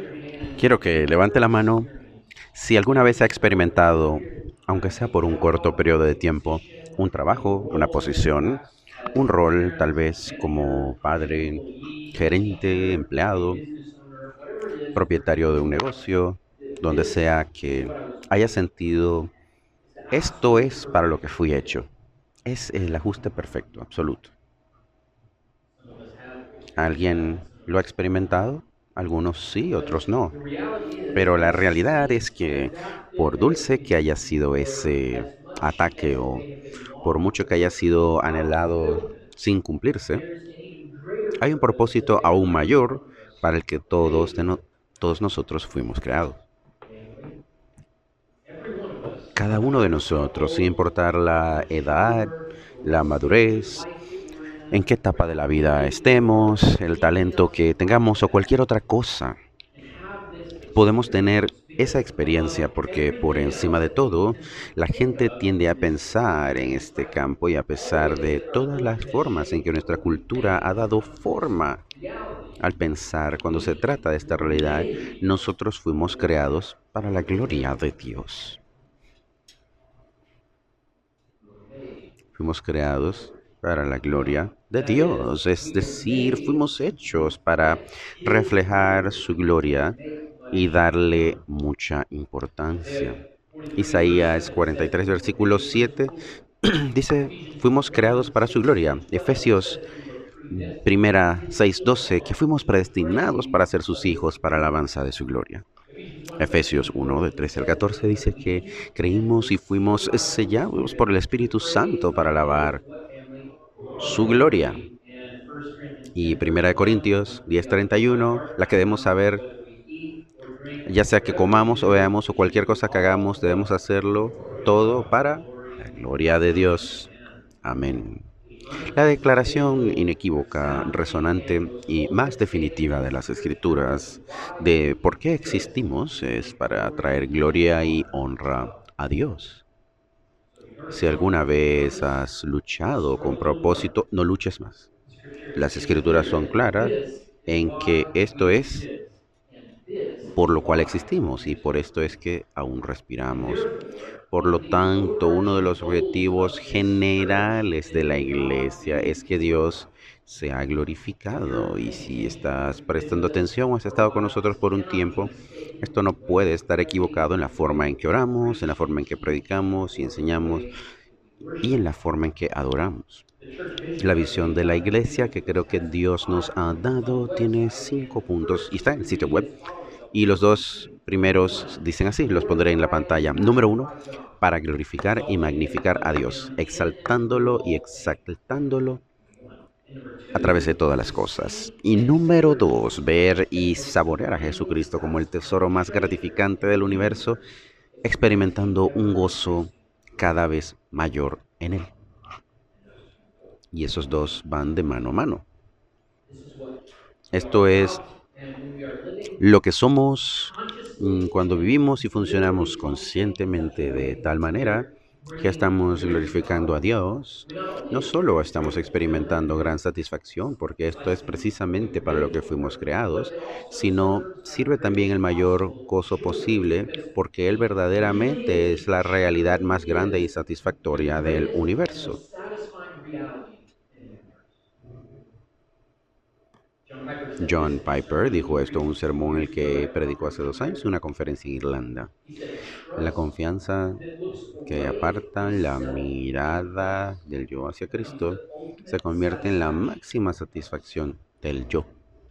Quiero que levante la mano si alguna vez ha experimentado, aunque sea por un corto periodo de tiempo, un trabajo, una posición, un rol tal vez como padre, gerente, empleado, propietario de un negocio, donde sea que haya sentido, esto es para lo que fui hecho. Es el ajuste perfecto, absoluto. ¿Alguien lo ha experimentado? Algunos sí, otros no. Pero la realidad es que por dulce que haya sido ese ataque o por mucho que haya sido anhelado sin cumplirse, hay un propósito aún mayor para el que todos nosotros fuimos creados. Cada uno de nosotros, sin importar la edad, la madurez, en qué etapa de la vida estemos, el talento que tengamos o cualquier otra cosa, podemos tener esa experiencia porque por encima de todo, la gente tiende a pensar en este campo y a pesar de todas las formas en que nuestra cultura ha dado forma al pensar cuando se trata de esta realidad, nosotros fuimos creados para la gloria de Dios. Fuimos creados para la gloria de Dios, es decir, fuimos hechos para reflejar su gloria y darle mucha importancia. Isaías 43, versículo 7 dice, fuimos creados para su gloria. Efesios primera 6:12, que fuimos predestinados para ser sus hijos para la alabanza de su gloria. Efesios 1, de 13 al 14 dice que creímos y fuimos sellados por el Espíritu Santo para alabar su gloria. Y Primera de Corintios 10:31, la que debemos saber, ya sea que comamos o veamos o cualquier cosa que hagamos, debemos hacerlo todo para la gloria de Dios. Amén. La declaración inequívoca, resonante y más definitiva de las Escrituras de por qué existimos es para traer gloria y honra a Dios. Si alguna vez has luchado con propósito, no luches más. Las Escrituras son claras en que esto es por lo cual existimos y por esto es que aún respiramos. Por lo tanto, uno de los objetivos generales de la iglesia es que Dios sea glorificado. Y si estás prestando atención o has estado con nosotros por un tiempo, esto no puede estar equivocado en la forma en que oramos, en la forma en que predicamos y enseñamos y en la forma en que adoramos. La visión de la iglesia que creo que Dios nos ha dado tiene 5 puntos y está en el sitio web. Y los dos primeros dicen así, los pondré en la pantalla. Número 1, para glorificar y magnificar a Dios, exaltándolo y exaltándolo a través de todas las cosas. Y número 2, ver y saborear a Jesucristo como el tesoro más gratificante del universo, experimentando un gozo cada vez mayor en él. Y esos dos van de mano a mano. Esto es lo que somos cuando vivimos y funcionamos conscientemente de tal manera que estamos glorificando a Dios, no solo estamos experimentando gran satisfacción, porque esto es precisamente para lo que fuimos creados, sino sirve también el mayor gozo posible, porque Él verdaderamente es la realidad más grande y satisfactoria del universo. John Piper dijo esto en un sermón en el que predicó hace 2 años en una conferencia en Irlanda. La confianza que aparta la mirada del yo hacia Cristo se convierte en la máxima satisfacción del yo.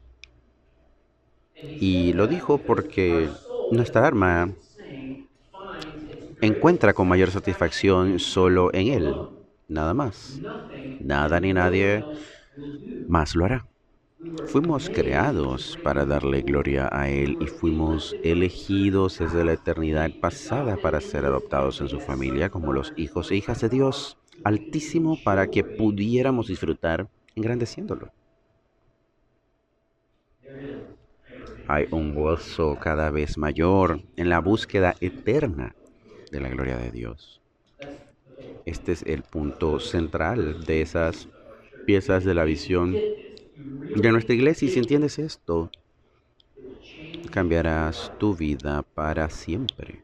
Y lo dijo porque nuestra alma encuentra con mayor satisfacción solo en Él, nada más. Nada ni nadie más lo hará. Fuimos creados para darle gloria a Él y fuimos elegidos desde la eternidad pasada para ser adoptados en su familia como los hijos e hijas de Dios Altísimo para que pudiéramos disfrutar engrandeciéndolo. Hay un gozo cada vez mayor en la búsqueda eterna de la gloria de Dios. Este es el punto central de esas piezas de la visión de nuestra iglesia y si entiendes esto, cambiarás tu vida para siempre.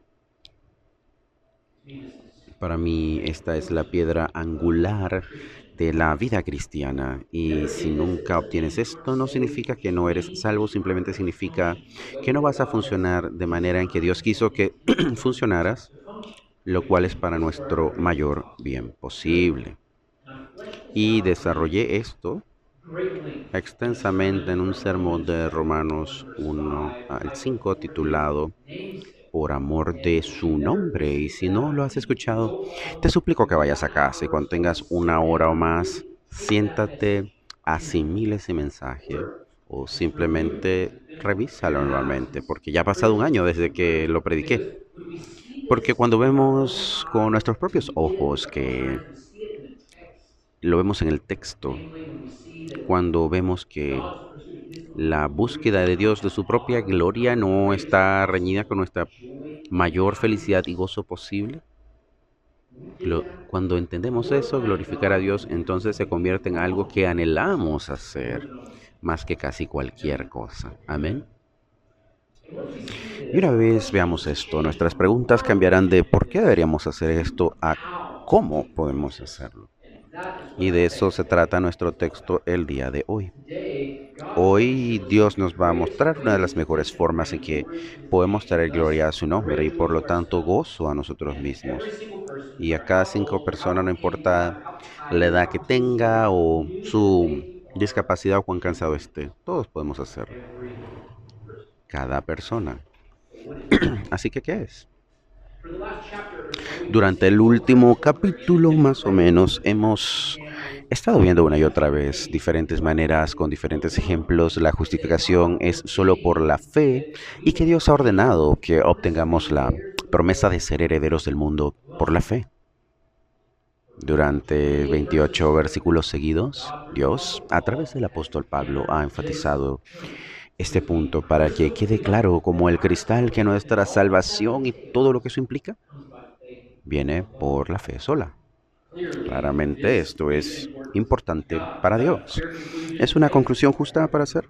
Para mí esta es la piedra angular de la vida cristiana y si nunca obtienes esto no significa que no eres salvo, simplemente significa que no vas a funcionar de manera en que Dios quiso que funcionaras, lo cual es para nuestro mayor bien posible. Y desarrollé esto extensamente en un sermón de Romanos 1 al 5 titulado Por amor de su nombre. Y si no lo has escuchado, te suplico que vayas a casa y cuando tengas una hora o más, siéntate, asimile ese mensaje o simplemente revísalo nuevamente, porque ya ha pasado un año desde que lo prediqué. Porque cuando vemos con nuestros propios ojos que lo vemos en el texto, cuando vemos que la búsqueda de Dios de su propia gloria no está reñida con nuestra mayor felicidad y gozo posible, cuando entendemos eso, glorificar a Dios entonces se convierte en algo que anhelamos hacer más que casi cualquier cosa. Amén. Y una vez veamos esto, nuestras preguntas cambiarán de por qué deberíamos hacer esto a cómo podemos hacerlo. Y de eso se trata nuestro texto el día de hoy. Hoy Dios nos va a mostrar una de las mejores formas en que podemos traer gloria a su nombre y por lo tanto gozo a nosotros mismos. Y a cada 5 personas, no importa la edad que tenga o su discapacidad o cuán cansado esté, todos podemos hacerlo. Cada persona. Así que, ¿qué es? Durante el último capítulo, más o menos, hemos estado viendo una y otra vez diferentes maneras, con diferentes ejemplos. La justificación es solo por la fe y que Dios ha ordenado que obtengamos la promesa de ser herederos del mundo por la fe. Durante 28 versículos seguidos, Dios, a través del apóstol Pablo, ha enfatizado este punto para que quede claro como el cristal que nuestra salvación y todo lo que eso implica viene por la fe sola. Claramente esto es importante para Dios. ¿Es una conclusión justa para hacer?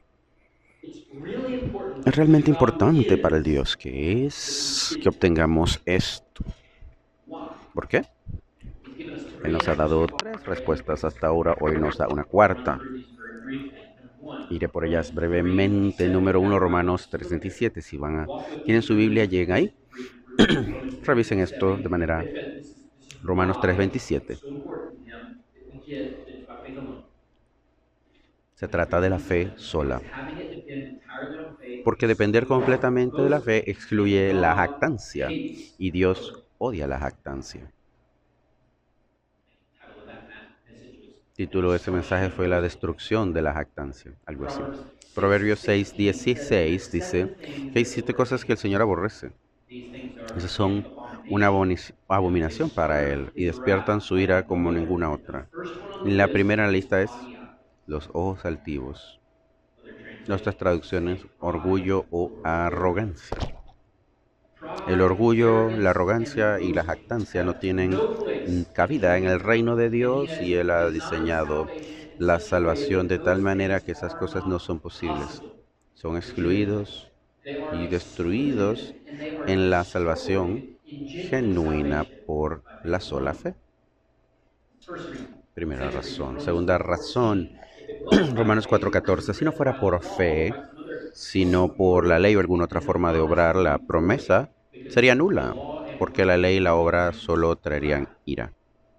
Es realmente importante para el Dios que es que obtengamos esto. ¿Por qué? Él nos ha dado 3 respuestas hasta ahora, hoy nos da una cuarta. Iré por ellas brevemente. Número 1, Romanos 3:27. Si tienen su Biblia, llega ahí. Revisen esto de manera Romanos 3:27. Se trata de la fe sola. Porque depender completamente de la fe excluye la jactancia. Y Dios odia la jactancia. El título de ese mensaje fue La destrucción de la jactancia, algo así. Proverbios 6:16 dice que hay 7 cosas que el Señor aborrece. Esas son una abominación para Él y despiertan su ira como ninguna otra. La primera en la lista es los ojos altivos. Nuestras traducciones, orgullo o arrogancia. El orgullo, la arrogancia y la jactancia no tienen cabida en el reino de Dios y Él ha diseñado la salvación de tal manera que esas cosas no son posibles. Son excluidos y destruidos en la salvación genuina por la sola fe. Primera razón. Segunda razón, Romanos 4:14. Si no fuera por fe, sino por la ley o alguna otra forma de obrar, la promesa sería nula, porque la ley y la obra solo traerían ira.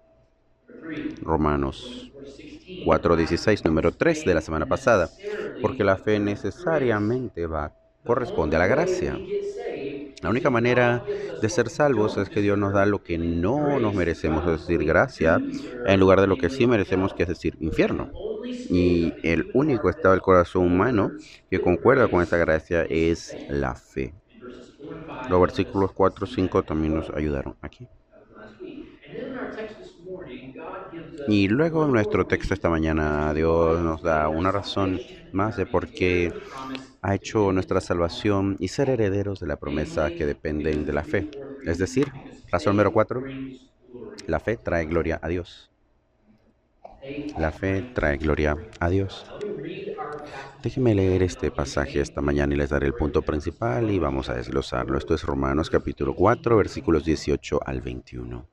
Romanos 4:16, número 3 de la semana pasada, porque la fe necesariamente corresponde a la gracia. La única manera de ser salvos es que Dios nos da lo que no nos merecemos, es decir, gracia, en lugar de lo que sí merecemos, que es decir, infierno. Y el único estado del corazón humano que concuerda con esa gracia es la fe. Los versículos 4 y 5 también nos ayudaron aquí. Y luego en nuestro texto esta mañana Dios nos da una razón más de por qué ha hecho nuestra salvación y ser herederos de la promesa que dependen de la fe. Es decir, razón número 4, la fe trae gloria a Dios. La fe trae gloria a Dios. Déjenme leer este pasaje esta mañana y les daré el punto principal y vamos a desglosarlo. Esto es Romanos capítulo 4, versículos 18 al 21.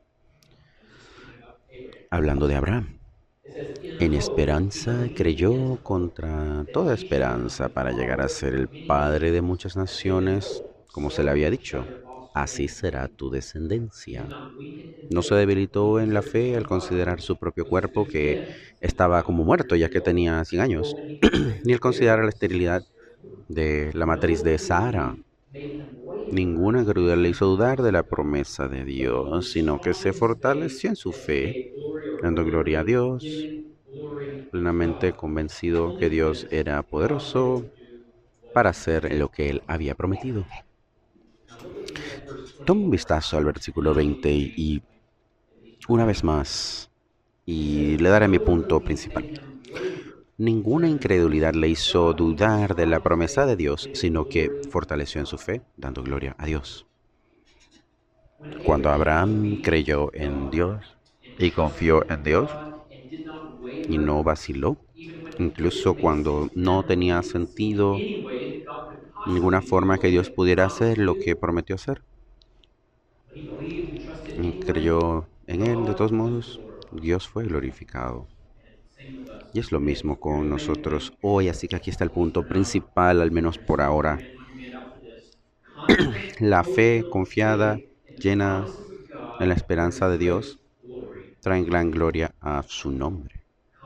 Hablando de Abraham. En esperanza creyó contra toda esperanza para llegar a ser el padre de muchas naciones, como se le había dicho. Así será tu descendencia. No se debilitó en la fe al considerar su propio cuerpo que estaba como muerto ya que tenía 100 años, ni al considerar la esterilidad de la matriz de Sara. Ninguna cruda le hizo dudar de la promesa de Dios, sino que se fortaleció en su fe, dando gloria a Dios, plenamente convencido que Dios era poderoso para hacer lo que él había prometido. Toma un vistazo al versículo 20 y una vez más, y le daré mi punto principal. Ninguna incredulidad le hizo dudar de la promesa de Dios, sino que fortaleció en su fe, dando gloria a Dios. Cuando Abraham creyó en Dios y confió en Dios y no vaciló, incluso cuando no tenía sentido ninguna forma que Dios pudiera hacer lo que prometió hacer, y creyó en Él de todos modos, Dios fue glorificado. Y es lo mismo con nosotros hoy, así que aquí está el punto principal, al menos por ahora. La fe confiada, llena en la esperanza de Dios, trae gran gloria a su nombre.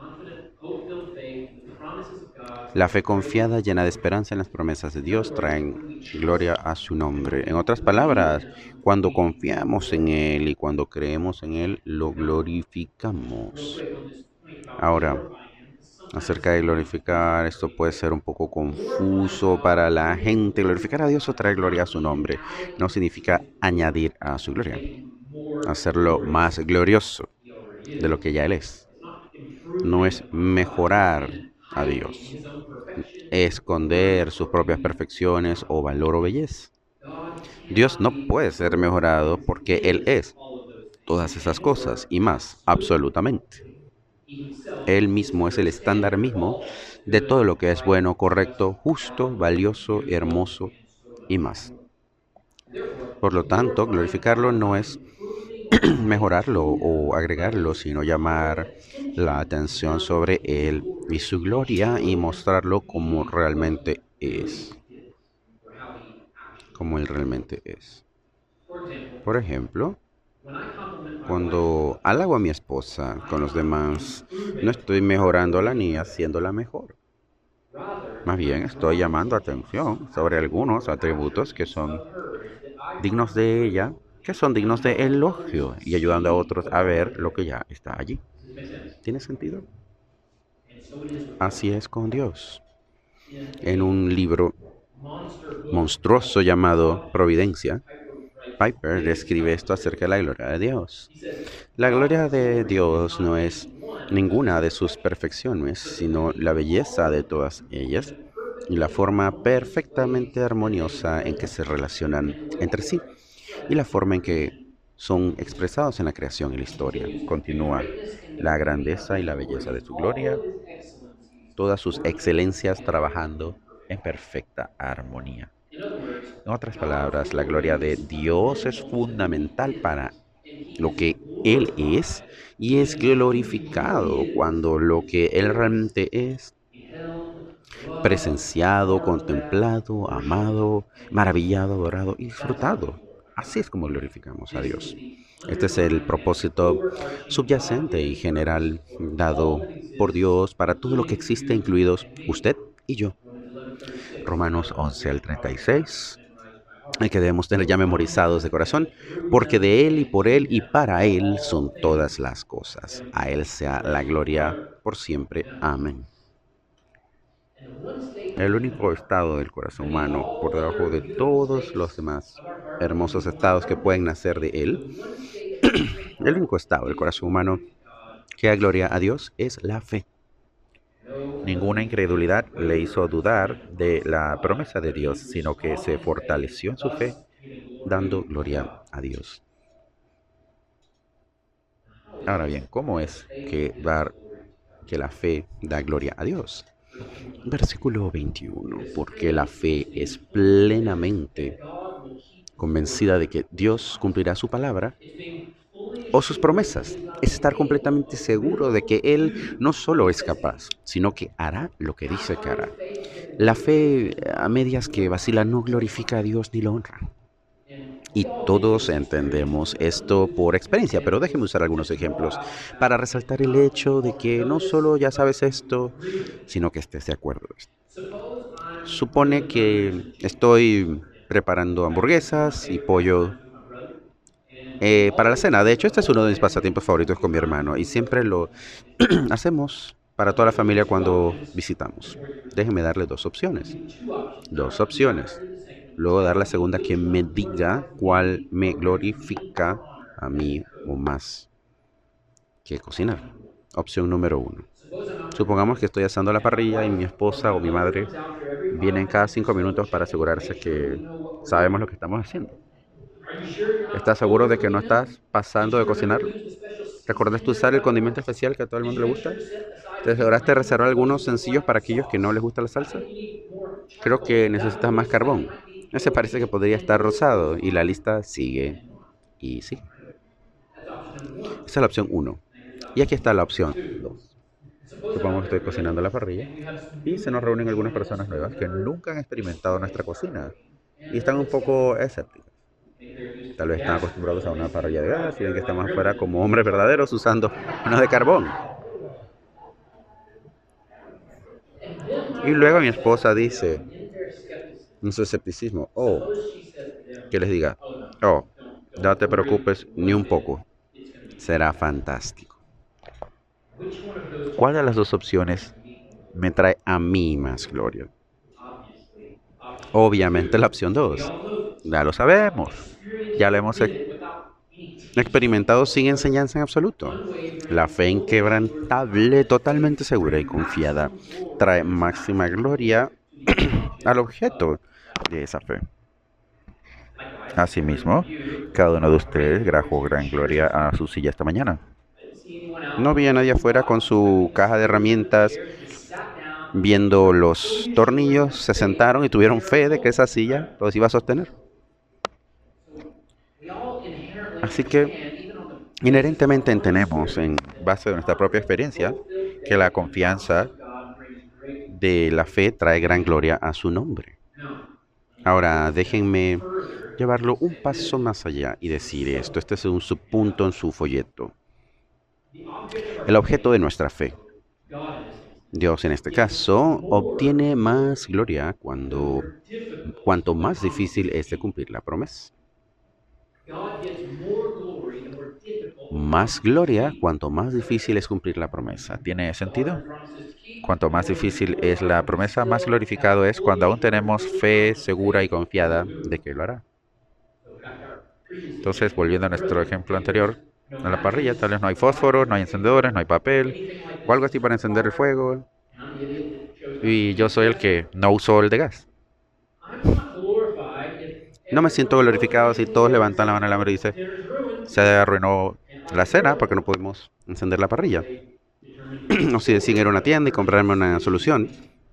La fe confiada, llena de esperanza en las promesas de Dios, traen gloria a su nombre. En otras palabras, cuando confiamos en Él y cuando creemos en Él, lo glorificamos. Ahora, acerca de glorificar, esto puede ser un poco confuso para la gente. Glorificar a Dios o traer gloria a su nombre no significa añadir a su gloria, hacerlo más glorioso de lo que ya Él es. No es mejorar a Dios, esconder sus propias perfecciones o valor o belleza. Dios no puede ser mejorado porque Él es todas esas cosas y más, absolutamente. Él mismo es el estándar mismo de todo lo que es bueno, correcto, justo, valioso, hermoso y más. Por lo tanto, glorificarlo no es mejorarlo o agregarlo, sino llamar la atención sobre Él y su gloria y mostrarlo como realmente es, como Él realmente es. Por ejemplo, cuando halago a mi esposa con los demás, no estoy mejorándola ni haciéndola mejor. Más bien estoy llamando atención sobre algunos atributos que son dignos de ella, que son dignos de elogio y ayudando a otros a ver lo que ya está allí. ¿Tiene sentido? Así es con Dios. En un libro monstruoso llamado Providencia, Piper describe esto acerca de la gloria de Dios. La gloria de Dios no es ninguna de sus perfecciones, sino la belleza de todas ellas y la forma perfectamente armoniosa en que se relacionan entre sí y la forma en que son expresados en la creación y la historia. Continúa la grandeza y la belleza de su gloria, todas sus excelencias trabajando en perfecta armonía. En otras palabras, la gloria de Dios es fundamental para lo que Él es y es glorificado cuando lo que Él realmente es presenciado, contemplado, amado, maravillado, adorado y disfrutado. Así es como glorificamos a Dios. Este es el propósito subyacente y general dado por Dios para todo lo que existe, incluidos usted y yo. Romanos 11 al 36, el que debemos tener ya memorizados de corazón, porque de Él y por Él y para Él son todas las cosas. A Él sea la gloria por siempre. Amén. El único estado del corazón humano, por debajo de todos los demás hermosos estados que pueden nacer de él, el único estado del corazón humano que da gloria a Dios es la fe. Ninguna incredulidad le hizo dudar de la promesa de Dios, sino que se fortaleció en su fe, dando gloria a Dios. Ahora bien, ¿cómo es que la fe da gloria a Dios? Versículo 21. Porque la fe es plenamente convencida de que Dios cumplirá su palabra o sus promesas. Es estar completamente seguro de que Él no solo es capaz, sino que hará lo que dice que hará. La fe a medias que vacila no glorifica a Dios ni lo honra. Y todos entendemos esto por experiencia, pero déjeme usar algunos ejemplos para resaltar el hecho de que no solo ya sabes esto, sino que estés de acuerdo. Supone que estoy preparando hamburguesas y pollo para la cena. De hecho, este es uno de mis pasatiempos favoritos con mi hermano y siempre lo hacemos para toda la familia cuando visitamos. Déjeme darle dos opciones. Dos opciones. Luego dar la segunda que me diga cuál me glorifica a mí o más que cocinar. Opción número uno. Supongamos que estoy asando la parrilla y mi esposa o mi madre vienen cada 5 minutos para asegurarse que sabemos lo que estamos haciendo. ¿Estás seguro de que no estás pasando de cocinarlo? ¿Recordaste usar el condimento especial que a todo el mundo le gusta? ¿Te aseguraste de reservar algunos sencillos para aquellos que no les gusta la salsa? Creo que necesitas más carbón. Ese parece que podría estar rosado y la lista sigue y sigue. Esa es la opción uno. Y aquí está la opción 2. Supongamos que estoy cocinando a la parrilla y se nos reúnen algunas personas nuevas que nunca han experimentado nuestra cocina y están un poco escépticas. Tal vez están acostumbrados a una parrilla de gas y ven que estamos afuera como hombres verdaderos usando una de carbón. Y luego mi esposa dice, en su escepticismo, oh, que les diga, oh, no te preocupes ni un poco, será fantástico. ¿Cuál de las dos opciones me trae a mí más gloria? Obviamente la opción 2. Ya lo sabemos. Ya lo hemos experimentado sin enseñanza en absoluto. La fe inquebrantable, totalmente segura y confiada, trae máxima gloria al objeto de esa fe. Asimismo, cada uno de ustedes trajo gran gloria a su silla esta mañana. No vi a nadie afuera con su caja de herramientas viendo los tornillos, se sentaron y tuvieron fe de que esa silla los iba a sostener. Así que inherentemente entendemos, en base a nuestra propia experiencia, que la confianza de la fe trae gran gloria a su nombre. Ahora, déjenme llevarlo un paso más allá y decir esto. Este es un subpunto en su folleto. El objeto de nuestra fe. Dios en este caso obtiene más gloria cuanto más difícil es de cumplir la promesa. Más gloria cuanto más difícil es cumplir la promesa. ¿Tiene sentido? Cuanto más difícil es la promesa, más glorificado es cuando aún tenemos fe segura y confiada de que lo hará. Entonces, volviendo a nuestro ejemplo anterior, en la parrilla tal vez no hay fósforos, no hay encendedores, no hay papel o algo así para encender el fuego. Y yo soy el que no usó el de gas. No me siento glorificado si todos levantan la mano en la mano y dicen, se arruinó la cena porque no pudimos encender la parrilla. O si deciden ir a una tienda y comprarme una solución.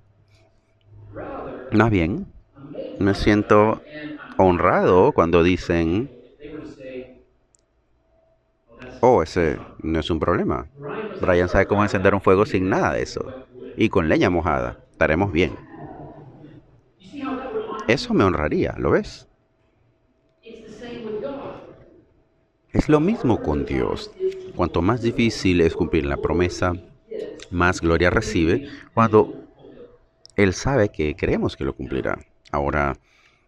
Más bien, me siento honrado cuando dicen, oh, ese no es un problema. Brian sabe cómo encender un fuego sin nada de eso. Y con leña mojada. Estaremos bien. Eso me honraría, ¿lo ves? Es lo mismo con Dios. Cuanto más difícil es cumplir la promesa, más gloria recibe cuando Él sabe que creemos que lo cumplirá. Ahora,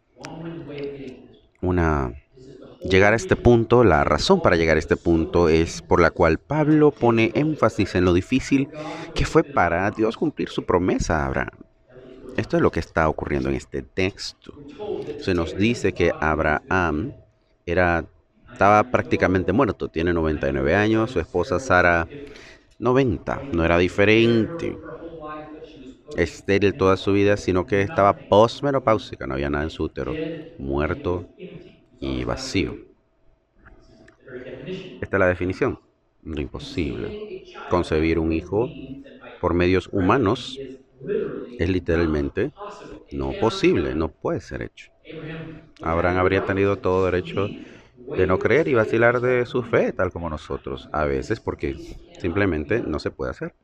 una llegar a este punto, la razón para llegar a este punto es por la cual Pablo pone énfasis en lo difícil que fue para Dios cumplir su promesa a Abraham. Esto es lo que está ocurriendo en este texto. Se nos dice que Abraham estaba prácticamente muerto, tiene 99 años, su esposa Sara 90, no era diferente, estéril toda su vida, sino que estaba posmenopáusica, no había nada en su útero, muerto y vacío. Esta es la definición, lo imposible. Concebir un hijo por medios humanos Es literalmente no posible, no puede ser hecho. Abraham habría tenido todo derecho de no creer y vacilar de su fe, tal como nosotros, a veces porque simplemente no se puede hacer.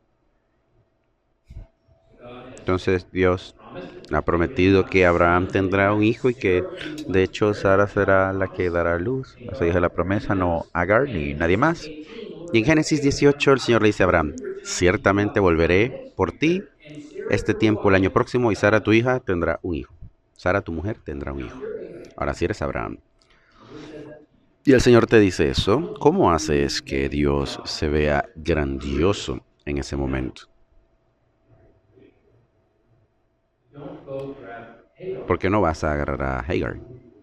Entonces Dios ha prometido que Abraham tendrá un hijo y que de hecho Sara será la que dará luz. Así dice la promesa, no Agar ni nadie más. Y en Génesis 18 el Señor le dice a Abraham, ciertamente volveré por ti este tiempo el año próximo y Sara tu hija tendrá un hijo. Sara tu mujer tendrá un hijo. Ahora si eres Abraham. Y el Señor te dice eso, ¿cómo haces que Dios se vea grandioso en ese momento? ¿Por qué no vas a agarrar a Hagar?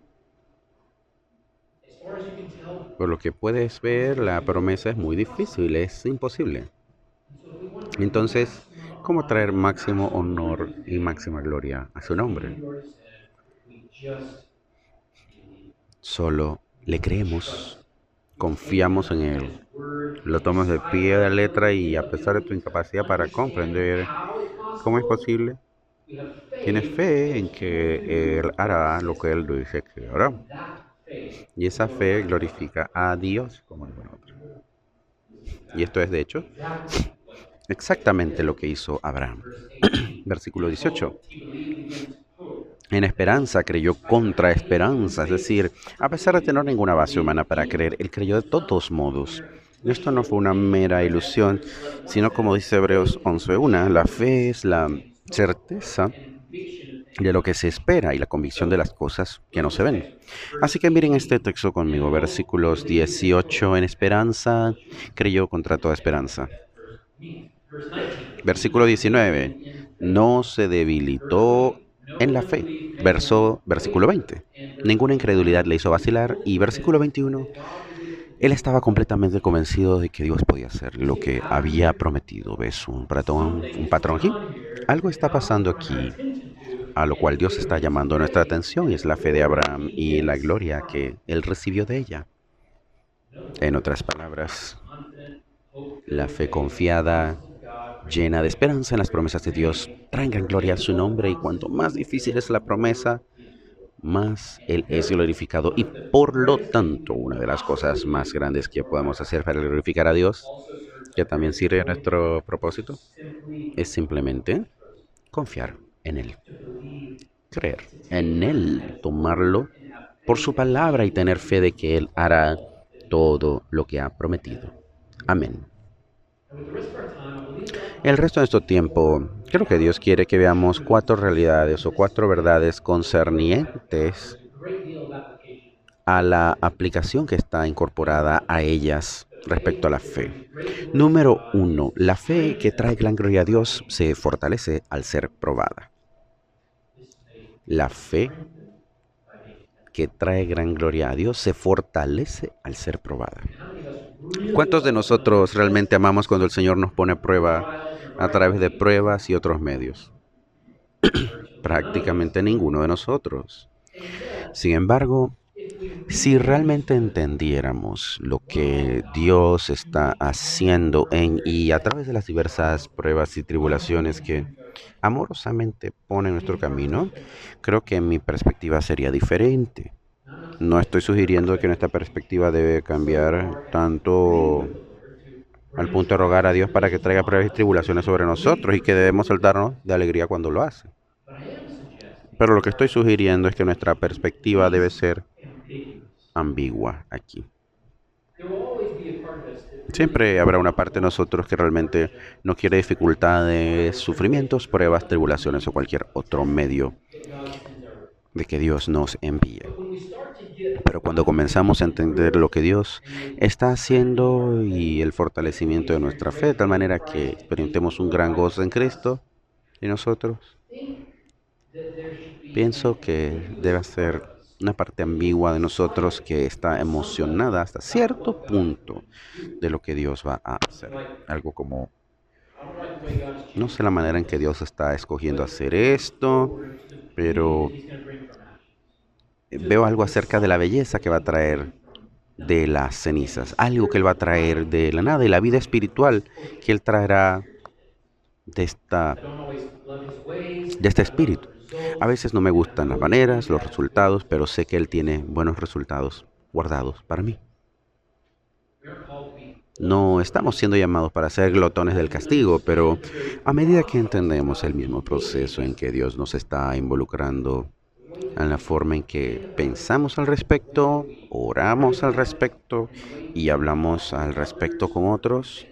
Por lo que puedes ver, la promesa es muy difícil, es imposible. Entonces, ¿cómo traer máximo honor y máxima gloria a su nombre? Solo le creemos, confiamos en Él, lo tomas de pie de letra y a pesar de tu incapacidad para comprender cómo es posible, tienes fe en que Él hará lo que Él dice que hará. Y esa fe glorifica a Dios como ninguna otra. Y esto es, de hecho, exactamente lo que hizo Abraham. Versículo 18. En esperanza creyó contra esperanza, es decir, a pesar de tener ninguna base humana para creer, él creyó de todos modos. Y esto no fue una mera ilusión, sino como dice Hebreos 11:1, la fe es la certeza de lo que se espera y la convicción de las cosas que no se ven. Así que miren este texto conmigo, versículos 18, en esperanza creyó contra toda esperanza. Versículo 19, no se debilitó en la fe. Versículo 20, ninguna incredulidad le hizo vacilar. Y versículo 21, él estaba completamente convencido de que Dios podía hacer lo que había prometido. ¿Ves un patrón aquí? Algo está pasando aquí a lo cual Dios está llamando nuestra atención y es la fe de Abraham y la gloria que él recibió de ella. En otras palabras, la fe confiada, llena de esperanza en las promesas de Dios, traen gran gloria a su nombre y cuanto más difícil es la promesa, más Él es glorificado. Y por lo tanto, una de las cosas más grandes que podemos hacer para glorificar a Dios, que también sirve a nuestro propósito, es simplemente confiar en Él, creer en Él, tomarlo por su palabra y tener fe de que Él hará todo lo que ha prometido. Amén. El resto de nuestro tiempo, creo que Dios quiere que veamos cuatro realidades o cuatro verdades concernientes a la aplicación que está incorporada a ellas respecto a la fe. Número uno, la fe que trae gran gloria a Dios se fortalece al ser probada. La fe que trae gran gloria a Dios se fortalece al ser probada. ¿Cuántos de nosotros realmente amamos cuando el Señor nos pone a prueba a través de pruebas y otros medios? Prácticamente ninguno de nosotros. Sin embargo, si realmente entendiéramos lo que Dios está haciendo en y a través de las diversas pruebas y tribulaciones que amorosamente pone en nuestro camino, creo que mi perspectiva sería diferente. No estoy sugiriendo que nuestra perspectiva debe cambiar tanto al punto de rogar a Dios para que traiga pruebas y tribulaciones sobre nosotros y que debemos saltarnos de alegría cuando lo hace. Pero lo que estoy sugiriendo es que nuestra perspectiva debe ser ambigua aquí. Siempre habrá una parte de nosotros que realmente no quiere dificultades, sufrimientos, pruebas, tribulaciones o cualquier otro medio de que Dios nos envíe. Pero cuando comenzamos a entender lo que Dios está haciendo y el fortalecimiento de nuestra fe, de tal manera que experimentemos un gran gozo en Cristo y nosotros, pienso que debe ser una parte ambigua de nosotros que está emocionada hasta cierto punto de lo que Dios va a hacer. Algo como, no sé la manera en que Dios está escogiendo hacer esto, pero veo algo acerca de la belleza que va a traer de las cenizas, algo que Él va a traer de la nada y la vida espiritual que Él traerá de esta de este espíritu. A veces no me gustan las maneras, los resultados, pero sé que Él tiene buenos resultados guardados para mí. No estamos siendo llamados para ser glotones del castigo, pero a medida que entendemos el mismo proceso en que Dios nos está involucrando en la forma en que pensamos al respecto, oramos al respecto y hablamos al respecto con otros,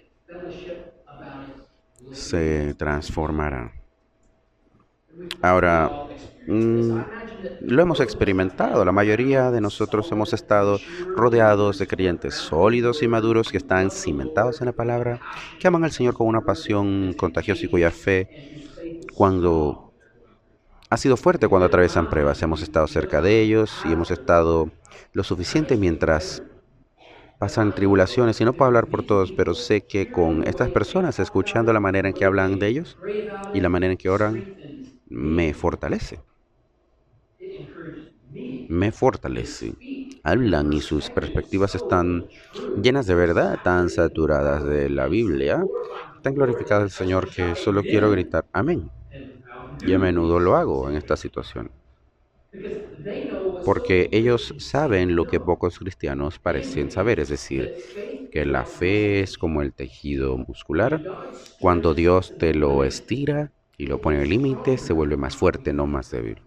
se transformará. Ahora, mm, lo hemos experimentado. La mayoría de nosotros hemos estado rodeados de creyentes sólidos y maduros que están cimentados en la palabra, que aman al Señor con una pasión contagiosa y cuya fe, cuando ha sido fuerte cuando atraviesan pruebas. Hemos estado cerca de ellos y hemos estado lo suficiente mientras pasan tribulaciones. Y no puedo hablar por todos, pero sé que con estas personas, escuchando la manera en que hablan de ellos y la manera en que oran, me fortalece. Me fortalece. Hablan y sus perspectivas están llenas de verdad, tan saturadas de la Biblia, tan glorificada el Señor que solo quiero gritar amén. Y a menudo lo hago en esta situación. Porque ellos saben lo que pocos cristianos parecen saber, es decir, que la fe es como el tejido muscular. Cuando Dios te lo estira y lo pone al límite, se vuelve más fuerte, no más débil.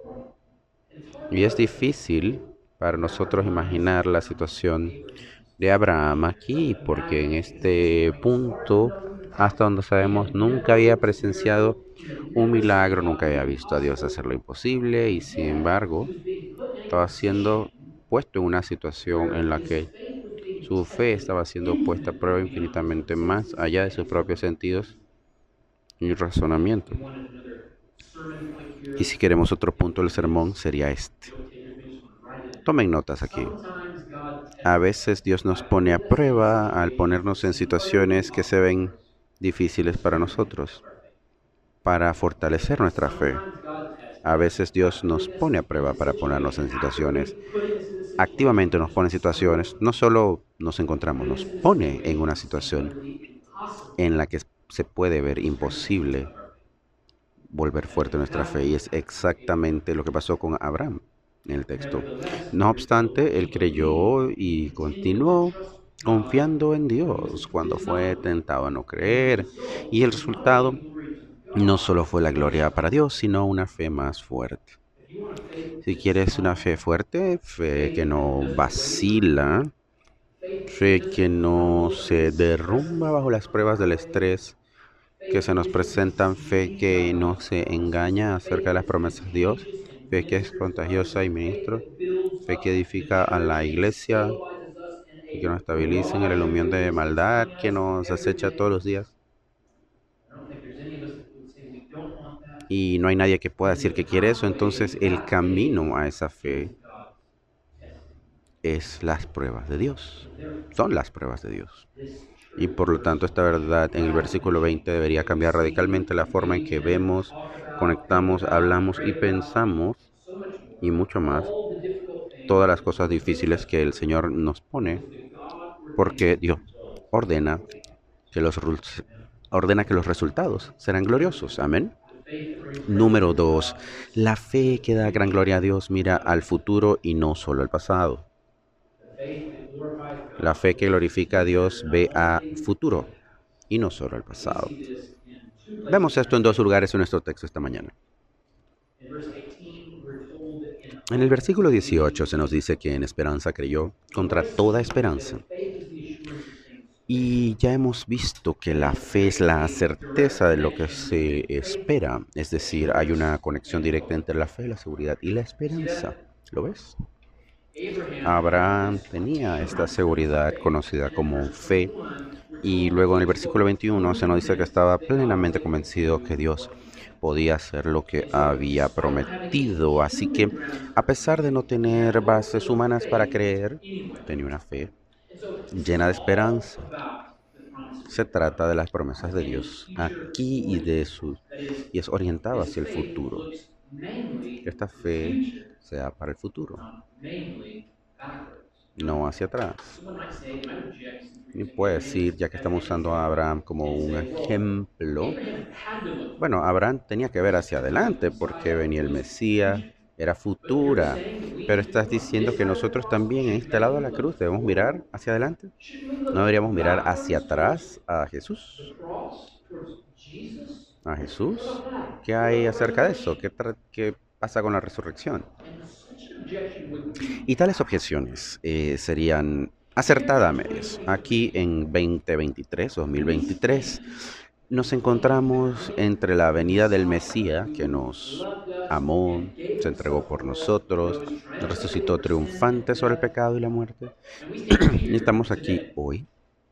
Y es difícil para nosotros imaginar la situación de Abraham aquí, porque en este punto, hasta donde sabemos, nunca había presenciado un milagro, nunca había visto a Dios hacer lo imposible y sin embargo estaba siendo puesto en una situación en la que su fe estaba siendo puesta a prueba infinitamente más allá de sus propios sentidos y razonamiento. Y si queremos otro punto del sermón, sería este. Tomen notas aquí. A veces Dios nos pone a prueba al ponernos en situaciones que se ven difíciles para nosotros, para fortalecer nuestra fe. A veces Dios nos pone a prueba para ponernos en situaciones. Activamente nos pone en situaciones, no solo nos encontramos, nos pone en una situación en la que se puede ver imposible volver fuerte nuestra fe. Y es exactamente lo que pasó con Abraham en el texto. No obstante, él creyó y continuó confiando en Dios cuando fue tentado a no creer. Y el resultado no solo fue la gloria para Dios, sino una fe más fuerte. Si quieres una fe fuerte, fe que no vacila, fe que no se derrumba bajo las pruebas del estrés, que se nos presentan, fe que no se engaña acerca de las promesas de Dios, fe que es contagiosa y ministro, fe que edifica a la iglesia, fe que nos estabiliza en el aluvión de maldad que nos acecha todos los días. Y no hay nadie que pueda decir que quiere eso, entonces el camino a esa fe es las pruebas de Dios, son las pruebas de Dios. Y por lo tanto esta verdad en el versículo 20 debería cambiar radicalmente la forma en que vemos, conectamos, hablamos y pensamos y mucho más todas las cosas difíciles que el Señor nos pone porque Dios ordena que ordena que los resultados serán gloriosos. Amén. Número 2. La fe que da gran gloria a Dios mira al futuro y no solo al pasado. La fe que glorifica a Dios ve a futuro y no solo al pasado. Vemos esto en dos lugares en nuestro texto esta mañana. En el versículo 18 se nos dice que en esperanza creyó contra toda esperanza. Y ya hemos visto que la fe es la certeza de lo que se espera, es decir, hay una conexión directa entre la fe, la seguridad y la esperanza. ¿Lo ves? Abraham tenía esta seguridad conocida como fe y luego en el versículo 21 se nos dice que estaba plenamente convencido que Dios podía hacer lo que había prometido. Así que a pesar de no tener bases humanas para creer, tenía una fe llena de esperanza. Se trata de las promesas de Dios aquí y es orientado hacia el futuro. Que esta fe sea para el futuro. no hacia atrás. Someone might say, you might object since we're Y using puede decir, Abraham ya que as the estamos usando a example, Abraham como and un say, well, ejemplo, Abraham had to look bueno, forward Abraham tenía que ver because hacia coming adelante porque Messiah venía el was Mesías, future. era But you're futura. saying that we Pero people estás on diciendo this que side of the nosotros cross también en should este lado de regularly la look cruz debemos forward? mirar hacia adelante. Shouldn't we ¿No look deberíamos mirar hacia backwards towards atrás a the Jesús? cross, towards Jesus? ¿A What Jesús? about that? ¿Qué What hay about the acerca de eso? resurrection? ¿Qué pasa con la resurrección? And such an objection would be Y tales apt. objeciones serían Here acertadas a in medias. 2023, Aquí en 2023, we 2023, stand nos between the encontramos incarnate entre la venida del Messiah Mesías, que who nos loved us amó, and gave se entregó himself por for us, nosotros, rose triumphantly resucitó over sin and triunfante sobre el death, pecado y la muerte. and we stand Y here estamos aquí today. hoy,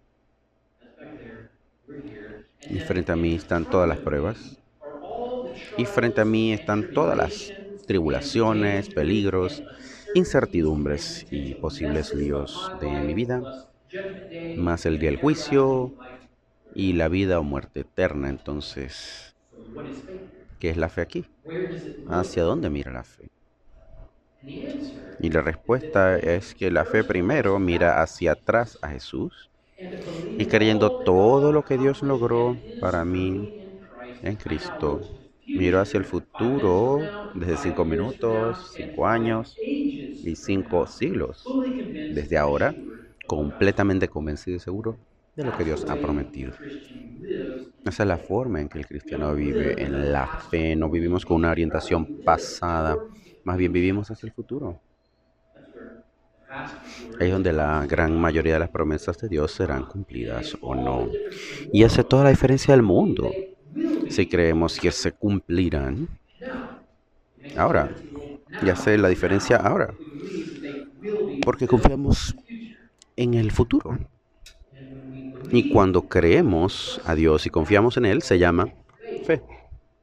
That's back there. We're here. y And frente a mí in están front todas las of me pruebas, are all the y frente a trials mí and están todas las tribulations and tribulaciones, dangers peligros, and uncertainties and incertidumbres y potential posibles messes of líos my de mi life, vida, plus judgment day más el día and del everlasting juicio life. y la vida o muerte eterna. Entonces, So what is faith? ¿qué es la fe aquí? Where does it look? ¿Hacia dónde mira la fe? And the answer Y la is that respuesta faith es que la fe first primero looks back mira to hacia atrás Jesus a Jesús and y believes creyendo all that todo God lo que Dios accomplished logró and is para for mí me in Christ. en I now look Cristo. to the Miro hacia el future, 5 minutes from futuro now, desde 5 cinco years from now, minutos, and 5 5 años ages y from 5 now, siglos, fully convinced desde and ahora, assured of what God has completamente promised. convencido y seguro de lo que That's the Dios ha way the prometido. Christian lives in Esa es la faith. forma en que el We cristiano don't vive live in the en la past fe. No vivimos con una orientation, rather orientación we live pasada, towards the más bien future. vivimos hacia el futuro. That's where the vast Ahí es majority of donde the la promises of gran God mayoría de las promesas de Dios will serán come. And it cumplidas makes o all the no. difference in the Y hace world toda la diferencia if del we believe mundo they will si be creemos que fulfilled. se cumplirán Now, it makes all the ahora. difference in the world Y hace la diferencia now ahora. if we believe that they will be Porque fulfilled confiamos in the future. en el futuro. And when we Y believe cuando God and creemos a trust Him, Dios y that's confiamos en Él, se called llama faith. fe.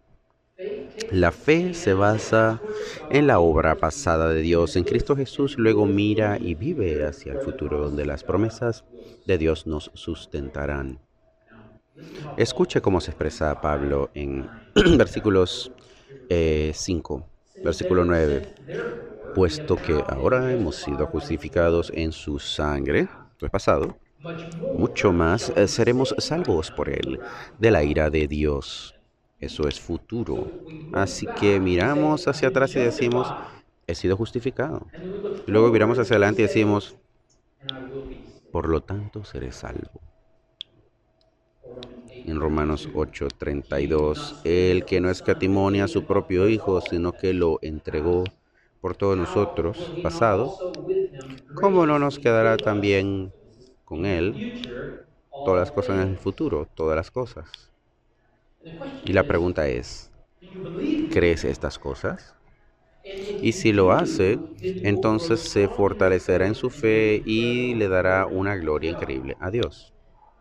Faith takes La its fe se stand in the basa past work of en God la in obra Christ pasada de Jesus Dios en and Cristo looks Jesús, and luego lives mira into y the vive future hacia el where the futuro donde promises las of God promesas will de stand. Dios nos sustentarán. Now, listen to how Escuche Paul cómo puts se it in expresa 5, Pablo en 9. versículos Here's what he says. 5, Since versículo 9. therefore we have Puesto que now been ahora hemos sido justified by his blood, justificados en su sangre, pues pasado, much mucho more más shall we be seremos saved by salvos him por from the él wrath of de la God. ira de Dios. Eso es So futuro. we look Así que back and we say, miramos I've hacia been atrás y decimos, justified. he sido justificado. And then we look Y luego forward miramos hacia and we adelante y say, decimos, and I will be saved. por lo tanto seré salvo. Or Romans En Romanos 8:32, he who did 8:32, not spare his el que own no son, but gave escatimone a him su up propio for us Hijo, all, sino que that's lo past. entregó por todos How will nosotros, he not pasado, also with him ¿cómo no nos graciously quedará give us, también so this is con in the Él future, todas las all cosas en el things? futuro, todas las cosas? And the question Y la is, pregunta es, do you believe these ¿crees things? estas cosas? And if Y you si lo hace, do, then you will grow entonces se strong in your fortalecerá en faith su and give fe y le incredible dará glory una to gloria God. increíble a Dios.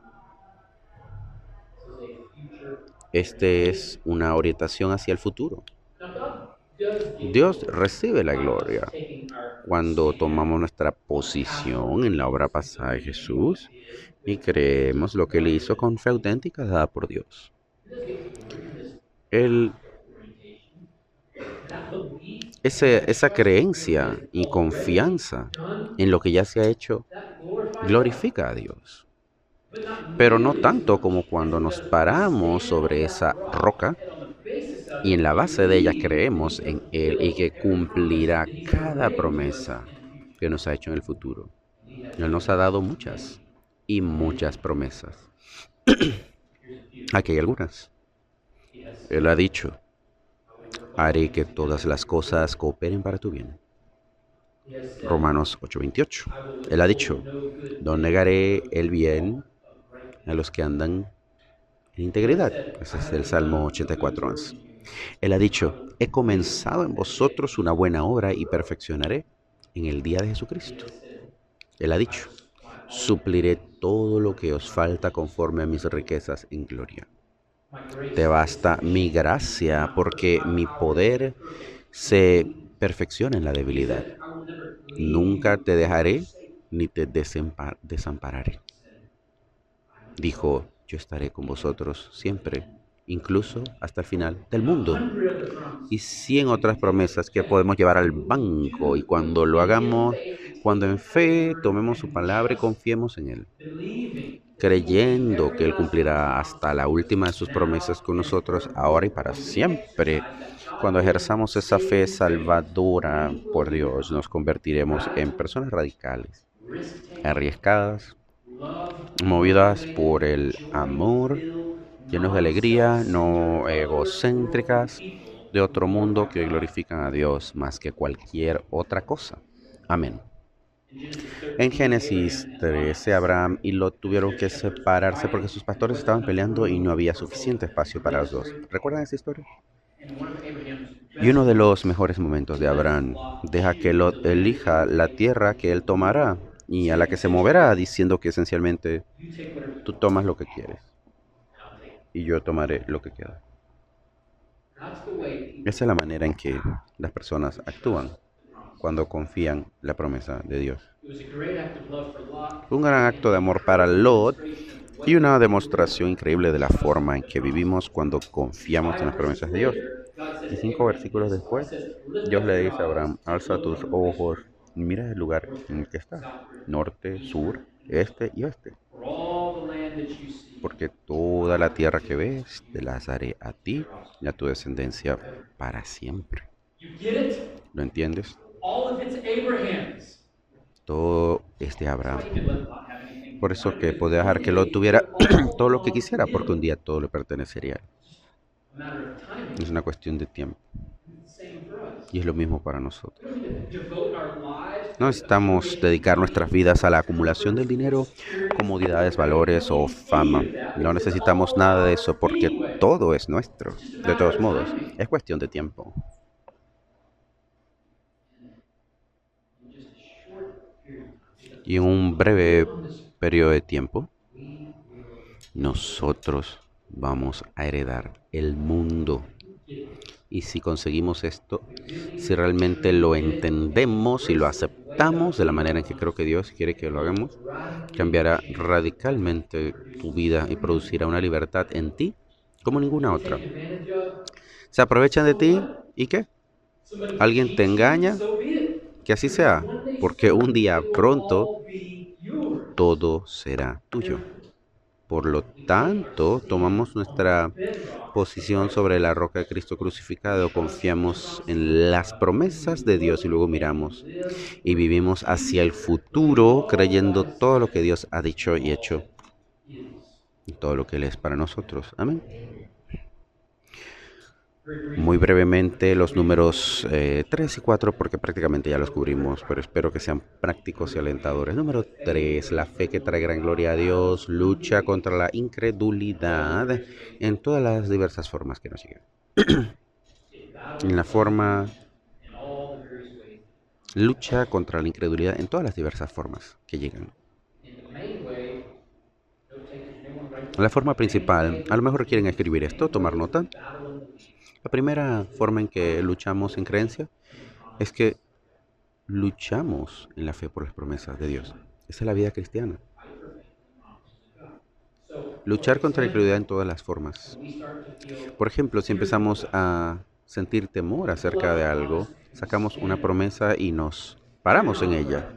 This is a future Este orientation. es una orientación hacia el futuro. Now God does give Dios glory recibe la by us gloria taking our cuando tomamos stand nuestra on the past work posición of en la obra Jesus and pasada de believing what Jesús he did y with faith creemos lo que Él hizo guided con fe people. auténtica dada por Dios. He does get glory from this Él, past orientation. And that belief and that esa trust in what he creencia has y already confianza done, en lo que ya se ha hecho that glorifies God. glorifica a Dios. But not Pero no nearly as tanto como much as cuando it nos does when we paramos stand sobre on esa that rock roca and on the basis of y en it, la we base de ella believe that creemos he en has Él y fulfilled que every promise cumplirá that he's ever cada made to us promesa in the future. que nos ha hecho en el futuro. And he has Él nos given ha us dado many, muchas y many. muchas promesas. Here's a few. Aquí hay algunas. He has Él said, ha dicho, I will work all haré que things todas together las for your cosas good. cooperen para tu bien. He has said, Romanos 8:28. I will Él ha dicho, withhold no good no thing from negaré those el who bien walk uprightly. a los que andan en He has integridad. said, Ese I es have el Salmo begun a good 84:11. work in you. Él ha I dicho, will he finish comenzado en at the day of vosotros una Jesus buena Christ. obra y perfeccionaré en el día de He Jesucristo. has said, Él ha I dicho, will supply all your supliré needs todo lo que according to os my falta riches conforme a in mis glory. riquezas en gloria. My grace Te is basta mi sufficient for you, for gracia, my porque mi power is made poder perfect in se weakness. perfecciona en la He debilidad. said, I will never leave Nunca you te nor dejaré forsake you. ni te desampararé. He said, I will Dijo, go yo estaré con even vosotros to the siempre, end. incluso hasta el final del And mundo. 100 other Y promises 100 that we otras can take to promesas the que bank podemos llevar al if we banco y do cuando lo and in hagamos, faith cuando en fe tomemos su palabra y confiemos en Él, believing creyendo que Él cumplirá hasta la última de sus promesas con nosotros, ahora y para when we siempre. exercise that Cuando God-given ejerzamos esa fe saving grace, salvadora we will por become Dios, nos convertiremos en radical, personas radicales, risk-taking, arriesgadas, movidas por love-motivated, el amor, joy-filled, llenos de alegría, non-self-centered, no otherworldly egocéntricas, people de who otro mundo glorify que God. glorifican a Dios más que cualquier otra cosa. Amén. In Genesis En 13, Génesis Abraham and Lot had 13, to Abraham y separate Lot because tuvieron their que shepherds were separarse porque fighting sus and there pastores wasn't estaban enough peleando y no room había for both of suficiente them. espacio Remember para that los dos. story? ¿Recuerdan esa historia? In one of Abraham's Y best uno de los moments, mejores momentos he de lets Abraham Lot deja que choose the Lot land that he elija would la take, tierra que él tomará y a la saying que se moverá, essentially, diciendo que esencialmente you take whatever you tú want tomas lo que quieres and I'll take it. y yo tomaré lo que queda. That's the way people Esa es la manera en que las personas actúan trust the promise. cuando confían la promesa de Dios. It was a great act of love for Lot Un gran and acto an de amor para incredible Lot demonstration of y what we una can do demostración when increíble de we la trust forma en the que promise. vivimos cuando confiamos en las 5 verses promesas de Dios. later, God says Y to 5 versículos Abraham, después, He says, lift Dios up le your dice a eyes Abraham, and alza look tus on the place ojos you're y mira el lugar north, en el que estás, south, norte, east, sur, and west. este y oeste, For all the land that you see, porque toda la tierra que I will ves give te you la daré a ti your offspring y a tu descendencia forever. para siempre. You get it? ¿Lo entiendes? All of it's Abraham's. Todo es de That's Abraham. why he could let Lot have anything Por he eso wanted, que because podía dejar one que Lot day it tuviera would all todo lo que belong to quisiera, porque un him. día todo le pertenecería a él. A matter of timing. Es una cuestión de tiempo. It's the same for us. Y es lo mismo para nosotros. We don't need to devote our lives to No the necesitamos accumulation of dedicar nuestras money, vidas a la acumulación del comforts, or dinero, security, or comodidades, credit. We valores don't o need any fama. of that No because it's necesitamos all nada de ours eso porque anyway. todo es nuestro. It's just a De matter todos of modos, timing. es cuestión de tiempo. In just a short period of time, Y en un breve on this, periodo de tiempo, we will nosotros vamos a heredar el mundo. get it. Y si conseguimos esto, We really, si realmente lo truly get it. entendemos y lo Embrace it the way God aceptamos de la really manera en que wants creo que Dios quiere que lo hagamos, to. Radically cambiará change radicalmente produce tu vida y freedom. producirá una libertad en ti como ninguna People otra. take advantage of, Se aprovechan de so ti what? y ¿qué? Somebody Alguien te cheats you, engaña, so be it. que así Because sea, one day porque un soon día it will pronto all be yours. todo será tuyo. Por lo tanto, tomamos nuestra posición sobre la roca de Cristo crucificado, confiamos en las promesas de Dios y luego miramos y vivimos hacia el futuro creyendo todo lo que Dios ha dicho y hecho y todo lo que Él es para nosotros. Amén. Muy brevemente los números 3 y 4 porque prácticamente ya los cubrimos, pero espero que sean prácticos y alentadores. Número 3, la fe que trae gran gloria a Dios lucha contra la incredulidad en todas las diversas formas que nos lleguen. En la forma, lucha contra la incredulidad en todas las diversas formas que llegan. La forma principal, a lo mejor quieren escribir esto, tomar nota. La primera forma en que luchamos en creencia es que luchamos en la fe por las promesas de Dios. Esa es la vida cristiana. Luchar contra la incredulidad en todas las formas. Por ejemplo, si empezamos a sentir temor acerca de algo, sacamos una promesa y nos paramos en ella.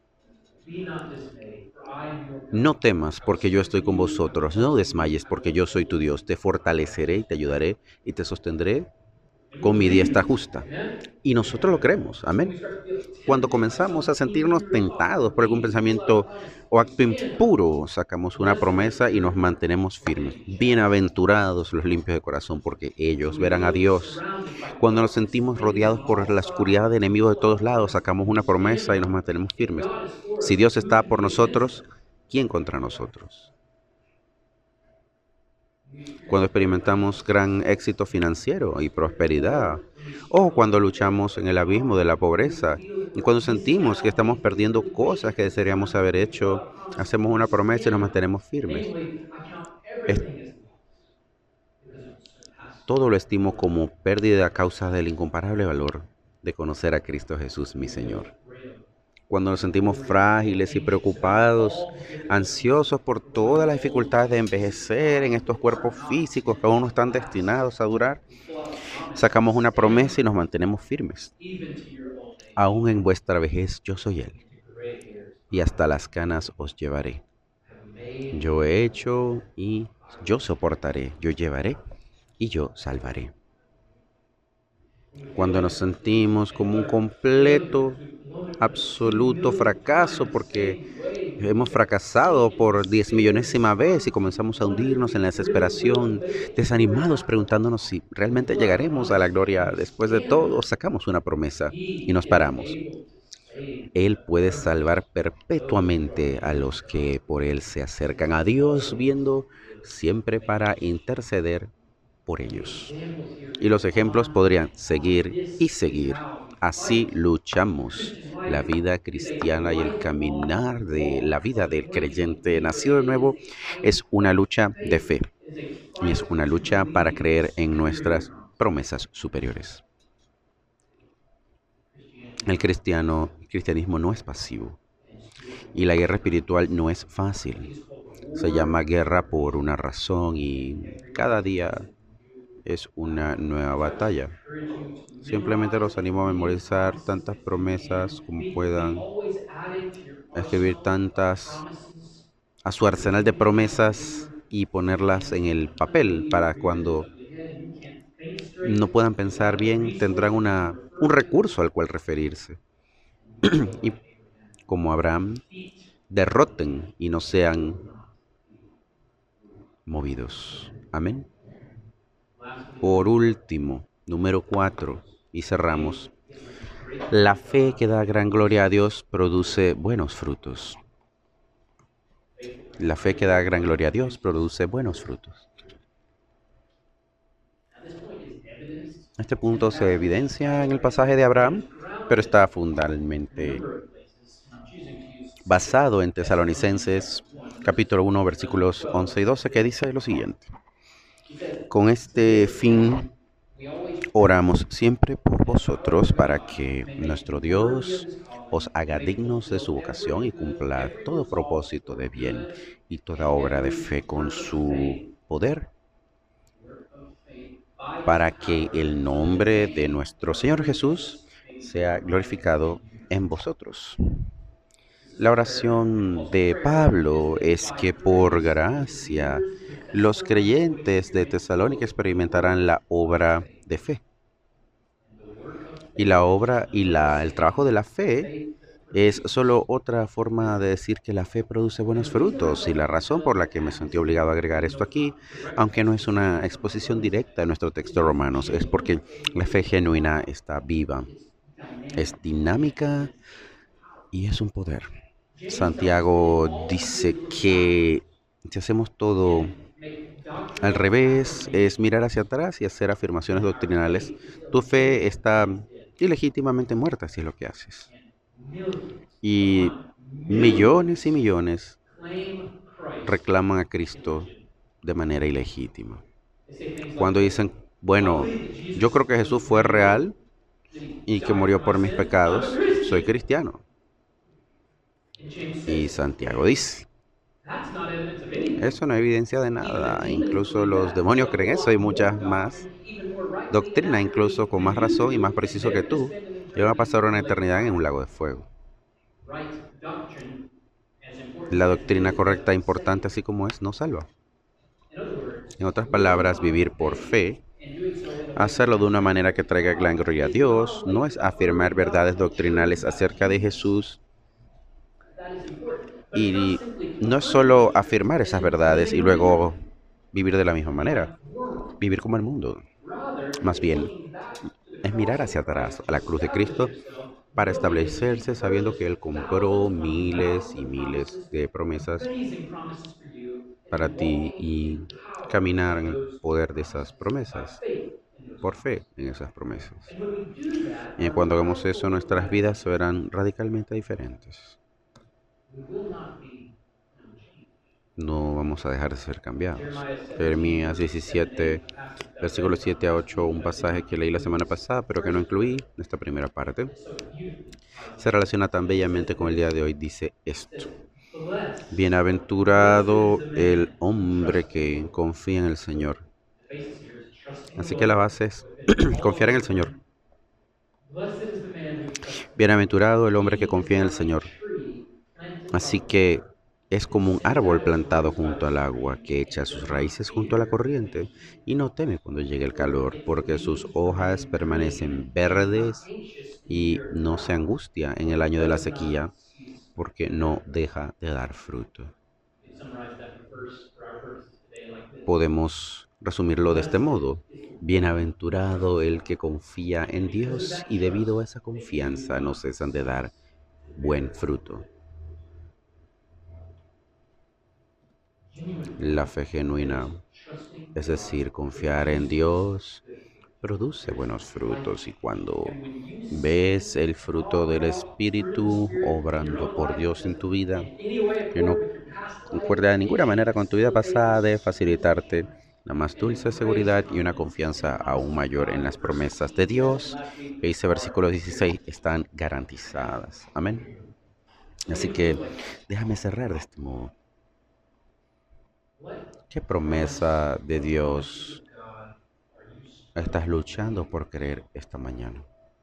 No temas, porque yo estoy con vosotros. No desmayes, porque yo soy tu Dios. Te fortaleceré y te ayudaré y te sostendré con mi diestra justa. Y nosotros lo creemos. Amén. Cuando comenzamos a sentirnos tentados por algún pensamiento o acto impuro, sacamos una promesa y nos mantenemos firmes. Bienaventurados los limpios de corazón, porque ellos verán a Dios. Cuando nos sentimos rodeados por la oscuridad de enemigos de todos lados, sacamos una promesa y nos mantenemos firmes. Si Dios está por nosotros, ¿quién contra nosotros? Cuando experimentamos gran éxito financiero y prosperidad, o cuando luchamos en el abismo de la pobreza, y cuando sentimos que estamos perdiendo cosas que desearíamos haber hecho, hacemos una promesa y nos mantenemos firmes. Todo lo estimo como pérdida a causa del incomparable valor de conocer a Cristo Jesús, mi Señor. Cuando nos sentimos frágiles y preocupados, ansiosos por todas las dificultades de envejecer en estos cuerpos físicos que aún no están destinados a durar, sacamos una promesa y nos mantenemos firmes. Aún en vuestra vejez, yo soy Él. y hasta las canas os llevaré. have made Yo he and hecho y yo soportaré, yo llevaré y yo salvaré. when we feel Cuando like nos a complete sentimos and como un utter failure completo, because we've blown it 10 absoluto million fracaso times, porque same way we hemos get sink fracasado in por despair and 10 millonésima vez y despondence comenzamos a and wonder if hundirnos en we la really will desesperación, make it before it desanimados, happens. preguntándonos si When we realmente feel like llegaremos a la honest and gloria we después de stand todo, on it, sacamos una promesa y He nos is paramos. able to save Él puede forever salvar those who draw perpetuamente a near to los God. que por Él se He is acercan a Dios, always viendo willing siempre to make para intercession. interceder por And the ellos. examples here Y go los ejemplos on podrían and on. seguir y This is seguir. how we Así fight. The luchamos. Christian La life vida is a cristiana y el lifelong caminar de la walk vida of del working creyente together. nacido de It is nuevo a fight es una of lucha de faith. fe It is a y es fight una to lucha para believe in creer en superior nuestras promises. promesas superiores. Christianity El is not cristianismo no es pasivo and spiritual y la guerra warfare espiritual no es is fácil. called Se war llama for a guerra por reason. una razón y Every cada day día is a new es una battle. nueva So I just batalla. encourage you to Simplemente memorize los as animo a many memorizar promises tantas as you can. promesas como Be puedan, always adding to your a escribir arsenal of tantas promises a su so that arsenal when de you have promesas fear y ponerlas en el and papel unbelief para rears its cuando ugly head and you can't think no straight, puedan you'll have pensar a bien, tendrán resource you can un refer to. recurso al cual referirse. And you will, Y like Abraham, como Abraham, defeat derroten y no and sean will not be movidos. Amén. lastly, Por number 4, último, número 4, y faith cerramos. that brings great La glory to fe God que da gran gloria a produces Dios produce buenos fruit. frutos. Faith that brings La fe great que da glory to gran God gloria a Dios produces produce buenos fruit. frutos. Now, this point is evidenced Este in the punto se passage evidencia en el by pasaje de Abraham, but Abraham, it's pero grounded está in a fundamentalmente number of places. And I'm choosing to use specifically basado en Thessalonians Tesalonicenses chapter 1, verses capítulo 1 11 and versículos 12, 11 y that says 12 que this. dice lo siguiente. He says, Con to este this end, fin we always pray oramos siempre por that our vosotros para God que may make you nuestro worthy of Dios his calling, os haga and may dignos de su fulfill vocación y cumpla every todo resolve propósito for de bien good y toda and obra de every fe con work of su faith, poder work of faith by his para que power, el so that the nombre de name nuestro of Señor Jesus Jesús may be sea glorified glorificado in you. en vosotros. This is La a prayer. The oración Apostle's de prayer is Pablo that es by que por grace the gracia believers in los Thessalonica would creyentes de experience Tesalónica both the experimentarán work la of obra faith de fe. and the work of Y la faith is obra just y another way of el trabajo saying de la the fe faith that es solo produces otra forma fruit. de decir que la fe produce And buenos the reason I frutos. Y like la razón por la que me to add sentí this obligado a in, agregar even esto though it's aquí, not direct aunque no es una exposition from our exposición Romans directa de text, nuestro is texto because romanos, es genuine porque la faith fe is genuina alive. está viva, It's dynamic es and dinámica it's powerful. y es un poder. James tells us that if Santiago all we do dice is look que backwards si hacemos todo and make al doctrinal revés, es affirmations, mirar hacia atrás y hacer afirmaciones then our doctrinales, faith is tu fe illegitimately está dead. ilegítimamente muerta si es lo que haces. And millions Y upon millones y millions millones claim Christ reclaman a Cristo illegitimately. de manera ilegítima. They say things like Cuando this. dicen, Well, I bueno, believe that yo Jesus creo que was Jesús fue real, real that he y que died for murió my por mis sins. I'm a pecados, soy Christian. cristiano. And James Y says, Santiago wait, dice, that's not evidence of anything. eso no es evidencia de Even the nada. demons Incluso believe los that. They demonios have a creen eso y lot more muchas más doctrine, even more rightly and doctrina, incluso accurately con más than you razón y más do, and preciso que they're going to tú, spend an y van a eternity pasar in the una lake of eternidad en un fire. lago de fuego. Right doctrine, as important La as it doctrina is, correcta, doesn't importante save. así como es, no salva. In other words, En otras to live palabras, by vivir por faith fe, and doing so in a way that hacerlo de has una great manera glory que to traiga gran God gloria a is not Dios, no only es afirmar affirming verdades doctrinal doctrinales truths about acerca de Jesus. Jesús That is important. But it's not y simply to no es affirm solo those truths afirmar and esas then say verdades them y later luego vivir de la misma and live manera, like the world. vivir como el mundo. Rather, Más it's bien, looking back to the es cross mirar of hacia Christ atrás, a to la cruz de establish Cristo, yourself, para knowing that He establecerse sabiendo que purchased Él compró thousands upon miles thousands y of miles promises, de promesas amazing promises for you, and para you're ti walking in y the power caminar of en el those poder de esas promises, by promesas, faith in those por fe promises. en esas promesas. And when we do that, Y our cuando hagamos lives eso, will look nuestras radically vidas different. serán radicalmente diferentes. We will not be unchanged. No vamos a dejar de ser cambiados. Jeremiah 17, Jeremías verses 7 and 8, 17, a passage that I read versículos in our 7 a last 8, meeting, un but I did pasaje not que leí la include semana this pasada, pero que no first incluí part. en esta primera parte, It so beautifully ties se in. relaciona tan It bellamente says con el día this. de hoy. Dice It esto. says, blessed is Bienaventurado the el man who hombre trusts in the que Lord. confía en el Señor. The basis here is trusting the Así que la Lord base es within all of confiar en el your Señor. plan. Blessed is the man who trusts in the Lord. Bienaventurado el hombre que He is confía en el like a Señor. tree planted Así que es como un árbol plantado junto al agua que echa sus raíces junto a la corriente y no teme cuando llegue el calor, porque sus hojas permanecen verdes y no se angustia en el año de la sequía, porque no deja de dar fruto. Podemos resumirlo de este modo. Bienaventurado el que confía en Dios y debido a esa confianza no cesan de dar buen fruto. La fe genuina, es decir, confiar en Dios, produce buenos frutos y cuando ves el fruto del Espíritu obrando por Dios en tu vida, que no concuerda de ninguna manera con tu vida pasada, de facilitarte la más dulce seguridad y una confianza aún mayor en las promesas de Dios, que dice versículo 16, están garantizadas. Amén. Así que déjame cerrar de este modo. ¿Qué promesa de Dios estás luchando por creer esta mañana?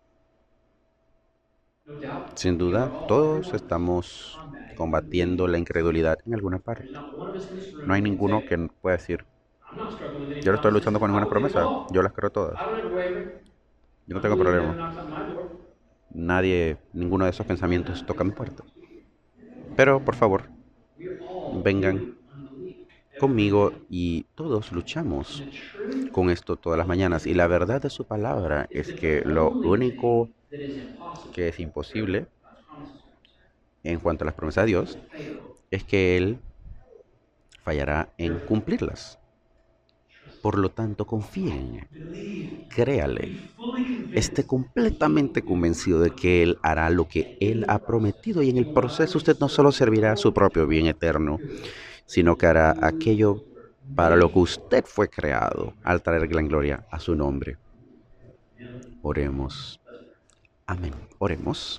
Sin duda, todos estamos combatiendo la incredulidad en alguna parte. No hay ninguno que pueda decir, yo no estoy luchando con ninguna promesa, yo las creo todas. Yo no tengo problema. Nadie, ninguno de esos pensamientos toca mi puerta. Pero, por favor, vengan conmigo y todos luchamos con esto todas las mañanas. Y la verdad de su palabra es que lo único que es imposible en cuanto a las promesas de Dios es que Él fallará en cumplirlas. Por lo tanto, confíe en Él, créale, esté completamente convencido de que Él hará lo que Él ha prometido y en el proceso usted no solo servirá a su propio bien eterno, sino que hará aquello para lo que usted fue creado al traer gran gloria a su nombre. Oremos. Amén. Oremos.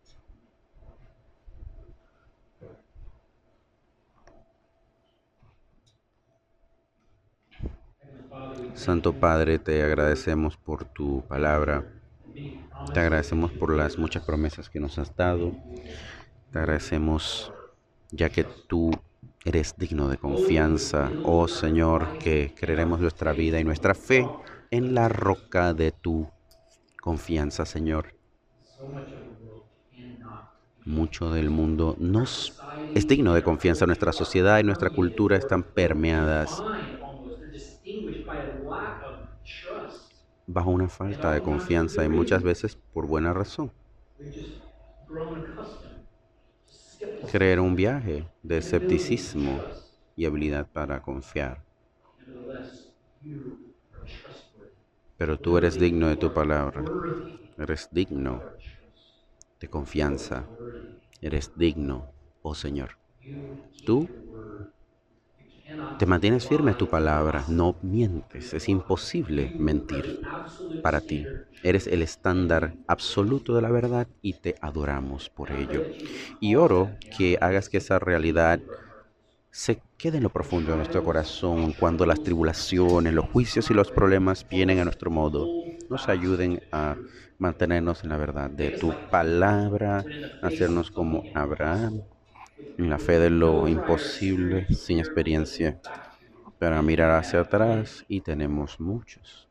Santo Padre, te agradecemos por tu palabra. Te agradecemos por las muchas promesas que nos has dado. Te agradecemos ya que tú eres digno de confianza, oh Señor, que creeremos nuestra vida y nuestra fe en la roca de tu confianza, Señor. Mucho del mundo nos es digno de confianza. Nuestra sociedad y nuestra cultura están permeadas bajo una falta de confianza y muchas veces por buena razón. Creer un viaje de escepticismo y habilidad para confiar. Pero tú eres digno de tu palabra. Eres digno de confianza. Eres digno, oh Señor. Tú te mantienes firme a tu palabra. No mientes. Es imposible mentir para ti. Eres el estándar absoluto de la verdad y te adoramos por ello. Y oro que hagas que esa realidad se quede en lo profundo de nuestro corazón cuando las tribulaciones, los juicios y los problemas vienen a nuestro modo. Nos ayuden a mantenernos en la verdad de tu palabra, hacernos como Abraham, en la fe de lo imposible, sin experiencia, para mirar hacia atrás y tenemos muchos.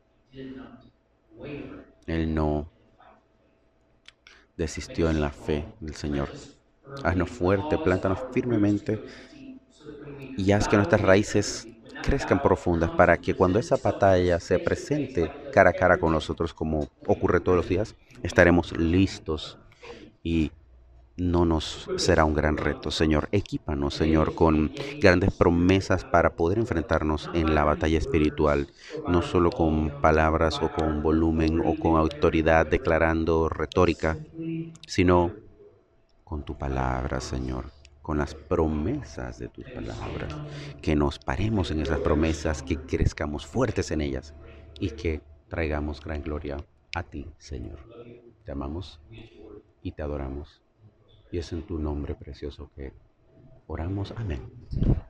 Él no desistió en la fe del Señor. Haznos fuerte, plántanos firmemente y haz que nuestras raíces crezcan profundas para que cuando esa batalla se presente cara a cara con nosotros como ocurre todos los días, estaremos listos y no nos será un gran reto. Señor, equípanos, Señor, con grandes promesas para poder enfrentarnos en la batalla espiritual, no solo con palabras o con volumen o con autoridad declarando retórica, sino con tu palabra, Señor, con las promesas de tus palabras, que nos paremos en esas promesas, que crezcamos fuertes en ellas y que traigamos gran gloria a ti, Señor. Te amamos y te adoramos. Y es en tu nombre precioso que oramos. Amén.